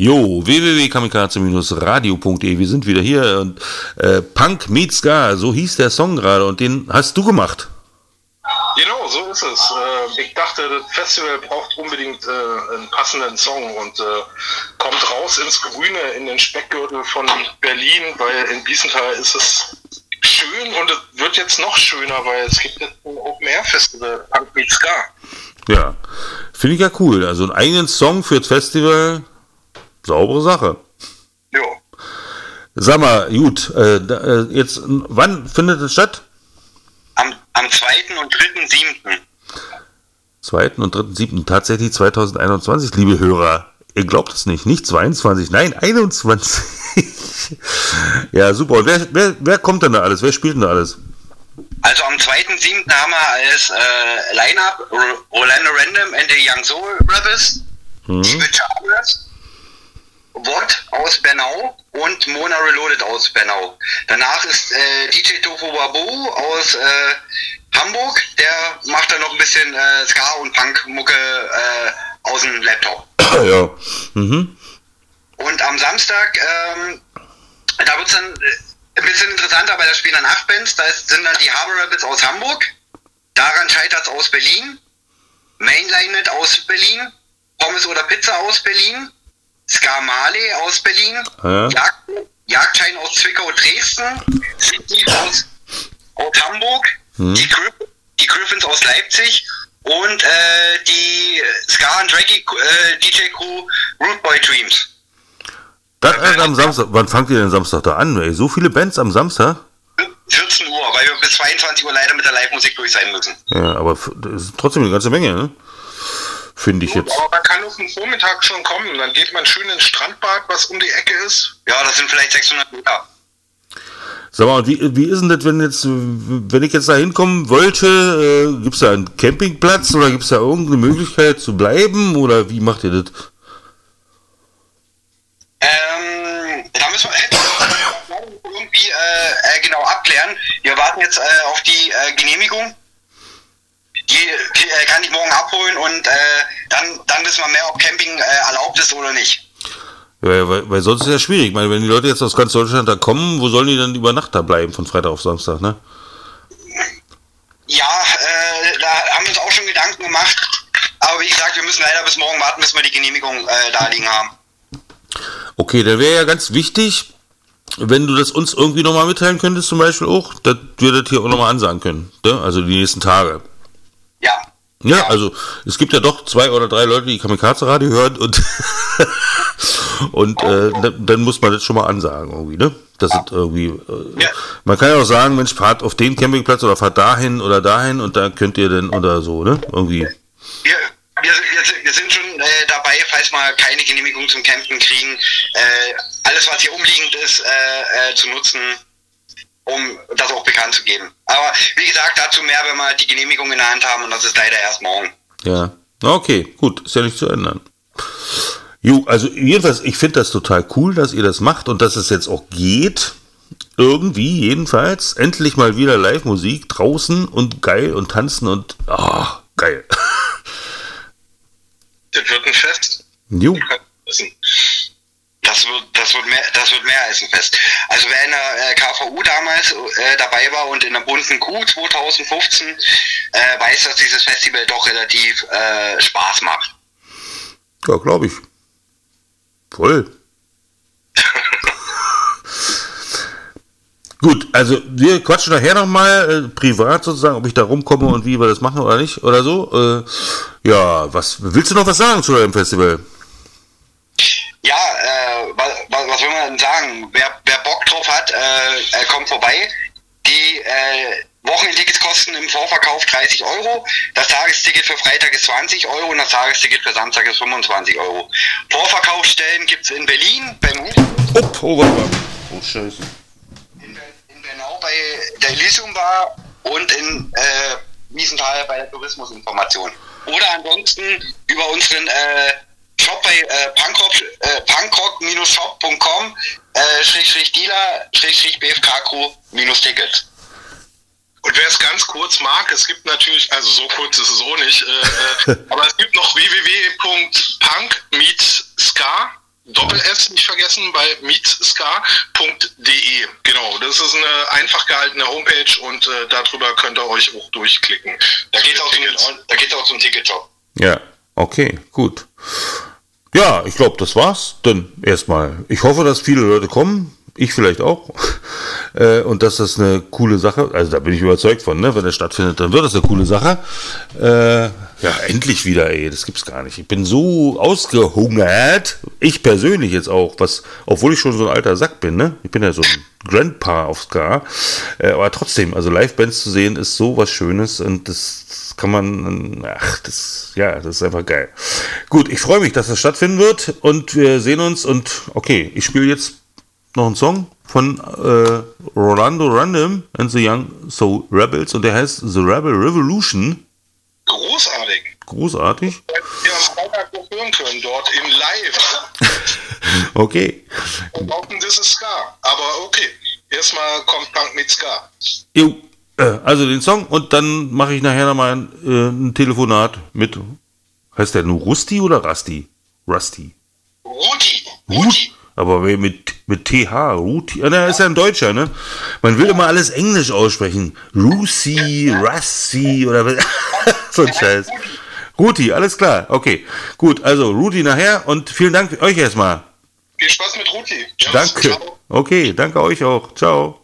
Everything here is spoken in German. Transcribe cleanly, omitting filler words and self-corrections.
Jo, www.kamikaze-radio.de, wir sind wieder hier und Punk meets Ska, so hieß der Song gerade und den hast du gemacht. Genau, so ist es. Ich dachte, das Festival braucht unbedingt einen passenden Song und kommt raus ins Grüne, in den Speckgürtel von Berlin, weil in Biesenthal ist es schön und es wird jetzt noch schöner, weil es gibt jetzt ein Open-Air-Festival, Punk meets Ska. Ja, finde ich ja cool. Also einen eigenen Song für das Festival, saubere Sache. Jo. Sag mal, gut, jetzt, wann findet es statt? Am 2. und 3.7. 2. und 3.7. tatsächlich 2021, liebe Hörer. Ihr glaubt es nicht, nicht 22, nein, 21. Ja, super. Und wer kommt denn da alles? Wer spielt denn da alles? Also am 2.7. haben wir als Line-Up Orlando Random and the Young Soul Brothers, Switcher Atlas, Wod aus Bernau und Mona Reloaded aus Bernau. Danach ist DJ Tofu Babo aus Hamburg, der macht dann noch ein bisschen Ska und Punk-Mucke aus dem Laptop. Ja. Und am Samstag, da wird es dann ein bisschen interessanter, weil da spielen dann 8 Bands. Da sind dann die Harbor Rabbits aus Hamburg, Daran scheitert's aus Berlin, Mainlinet aus Berlin, Pommes oder Pizza aus Berlin, Ska Marley aus Berlin, ja. Jagdschein aus Zwickau, Dresden, City aus Hamburg, die Griffins aus Leipzig und die Ska and Reggae DJ Crew Root Boy Dreams. Das am Samstag. Wann fangt ihr denn Samstag da an? Ey? So viele Bands am Samstag? 14 Uhr, weil wir bis 22 Uhr leider mit der Live-Musik durch sein müssen. Ja, aber das ist trotzdem eine ganze Menge, ne? Finde ich jetzt. Aber man kann auf den Vormittag schon kommen. Dann geht man schön ins Strandbad, was um die Ecke ist. Ja, das sind vielleicht 600 Meter. Sag mal, wie ist denn das, wenn ich jetzt da hinkommen wollte, gibt es da einen Campingplatz oder gibt es da irgendeine Möglichkeit zu bleiben oder wie macht ihr das? Da müssen wir irgendwie genau abklären. Wir warten jetzt auf die Genehmigung. Die kann ich morgen abholen und dann wissen wir mehr, ob Camping erlaubt ist oder nicht. Ja, weil sonst ist es ja schwierig. Ich meine, wenn die Leute jetzt aus ganz Deutschland da kommen, wo sollen die dann über Nacht da bleiben, von Freitag auf Samstag, ne? Ja, da haben wir uns auch schon Gedanken gemacht. Aber wie gesagt, wir müssen leider bis morgen warten, bis wir die Genehmigung da liegen haben. Okay, dann wäre ja ganz wichtig, wenn du das uns irgendwie nochmal mitteilen könntest, zum Beispiel auch, dass wir das hier auch nochmal ansagen können, ne? Also die nächsten Tage. Ja. Ja, also es gibt ja doch 2 oder 3 Leute, die Kamikaze-Radio hören und dann muss man das schon mal ansagen irgendwie, ne? Das ist irgendwie. Man kann ja auch sagen, Mensch, fahrt auf den Campingplatz oder fahrt dahin oder dahin und da könnt ihr dann oder so, ne? Irgendwie. Wir sind schon dabei, falls wir keine Genehmigung zum Campen kriegen, alles, was hier umliegend ist, zu nutzen, um das auch bekannt zu geben. Aber wie gesagt, dazu mehr, wenn wir die Genehmigung in der Hand haben und das ist leider erst morgen. Ja, okay, gut, ist ja nicht zu ändern. Jo, also jedenfalls, ich finde das total cool, dass ihr das macht und dass es jetzt auch geht. Irgendwie, jedenfalls. Endlich mal wieder Live-Musik draußen und geil und tanzen und geil. Das wird ein Fest. Jo. Das wird mehr als ein Fest. Also wer in der KVU damals dabei war und in der bunten Kuh 2015, weiß, dass dieses Festival doch relativ Spaß macht. Ja, glaube ich. Voll. Gut, also wir quatschen nachher nochmal privat sozusagen, ob ich da rumkomme und wie wir das machen oder nicht oder so. Willst du noch was sagen zu deinem Festival? Ja, was will man denn sagen? Wer Bock drauf hat, kommt vorbei. Die Wochenendtickets kosten im Vorverkauf 30 €. Das Tagesticket für Freitag ist 20 € und das Tagesticket für Samstag ist 25 €. Vorverkaufsstellen gibt es in Berlin, beim Oh, Scheiße. In Bernau bei der Elysium Bar und in Wiesenthal bei der Tourismusinformation. Oder ansonsten über unseren Shop bei punkrock-shop.com /Dealer/BFK-Crew-Tickets. Und wer es ganz kurz mag, es gibt natürlich, also so kurz ist es auch nicht, aber es gibt noch www.punkmeetska, Doppel-S nicht vergessen bei meetska.de. Genau, das ist eine einfach gehaltene Homepage und darüber könnt ihr euch auch durchklicken. Da geht es auch zum Ticketshop. Ja, okay, gut. Ja, ich glaube, das war's. Dann erstmal. Ich hoffe, dass viele Leute kommen. Ich vielleicht auch. Und dass das eine coole Sache, also da bin ich überzeugt von, ne? Wenn das stattfindet, dann wird das eine coole Sache. Ja, endlich wieder, ey, das gibt's gar nicht. Ich bin so ausgehungert, ich persönlich jetzt auch, obwohl ich schon so ein alter Sack bin, ne? Ich bin ja so ein Grandpa auf Ska, aber trotzdem, also Live-Bands zu sehen, ist so was Schönes und das kann man, das ist einfach geil. Gut, ich freue mich, dass das stattfinden wird und wir sehen uns und okay, ich spiele jetzt noch einen Song von Rolando Random and the Young Soul Rebels und der heißt The Rebel Revolution. Großartig. Wir am Freitag noch hören können, dort in Live. Okay. Und glauben, das ist Ska. Aber okay, erstmal kommt Punk mit Ska. Jo, also den Song und dann mache ich nachher nochmal ein Telefonat mit, heißt der nur Rusty oder Rusty? Rusty. Ruti. Aber mit TH, Ruti. Der ist ja ein Deutscher, ne? Man will immer alles Englisch aussprechen. Russi, oder so ein Scheiß. Ruti, alles klar. Okay, gut. Also Ruti nachher und vielen Dank euch erstmal. Viel Spaß mit Ruti. Danke. Ciao. Okay, danke euch auch. Ciao.